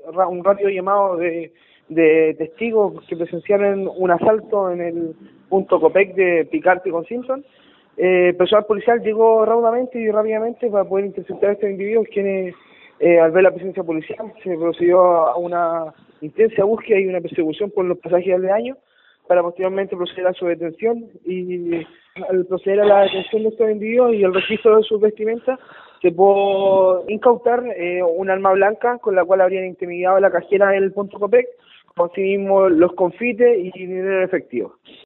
un rápido llamado de testigos que presenciaron un asalto en el punto Copec de Picarte con Simpson. El personal policial llegó raudamente y rápidamente para poder interceptar a estos individuos, quienes al ver la presencia policial se procedió a una intensa búsqueda y una persecución por los pasajes aledaños para posteriormente proceder a su detención. Y al proceder a la detención de estos individuos y el registro de sus vestimentas, se pudo incautar un arma blanca con la cual habrían intimidado a la cajera del punto Copec, asimismo los confites y dinero en efectivo.